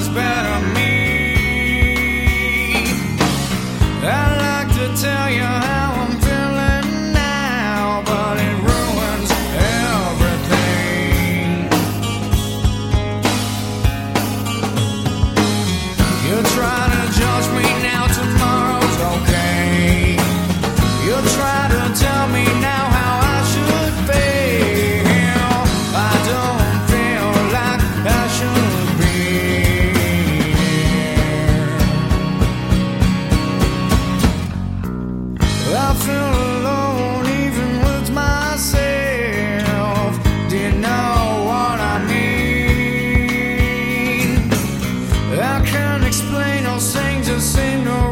was better me. I'd like to tell you how I'm feeling now, but it ruins everything. You try to judge me now, tomorrow's okay. You try to tell me now how I should feel. I don't feel like I should be. I feel alone even with myself. Do you know what I mean? I can't explain those things that seem to